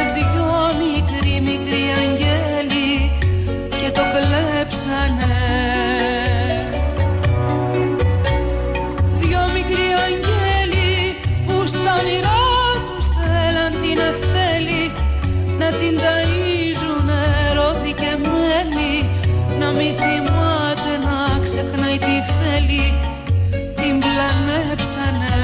δυο μικροί μικροί αγγέλοι και το κλέψανε. Δυο μικροί αγγέλοι που στα όνειρά τους θέλαν την Εφέλη να την ταΐζουνε ρόδι και μέλι, να μη θυμάται να ξεχνάει τι θέλει, την πλανέψανε.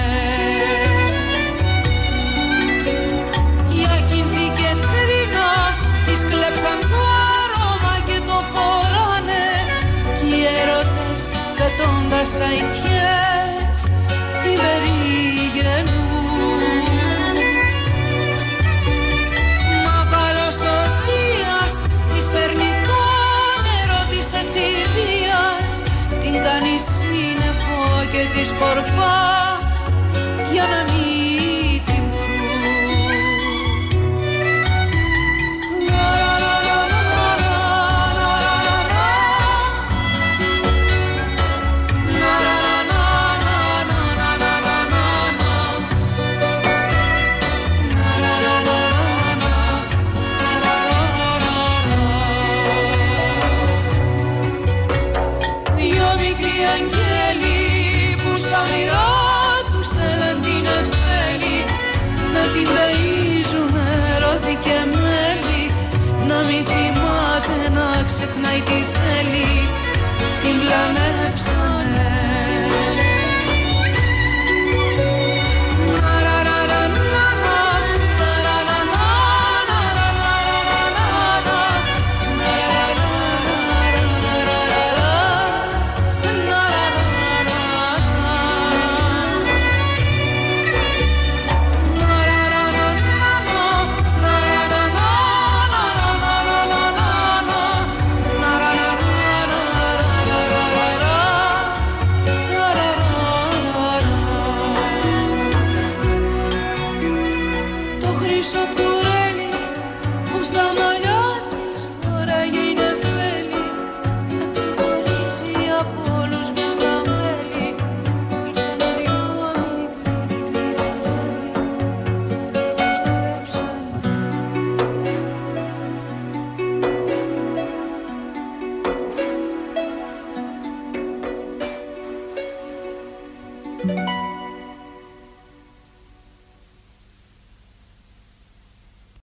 Για κινθή και κρίνα της κλέψαν το άρωμα και το φοράνε κι οι έρωτες πετώντας αητιές την περιγενούν. Μα καλός ο Δίας της παίρνει το νερό της εφηβείας, την κάνει σύννεφο και τη σκορπά για να μην την βρουν. Δυο μικροί αγγέλοι που στα όνειρά τους θέλαν την Εφέλη να την ταΐζουνε ρόδι και μέλι, να μη θυμάται να ξεχνάει τι θέλει, την πλανέψανε.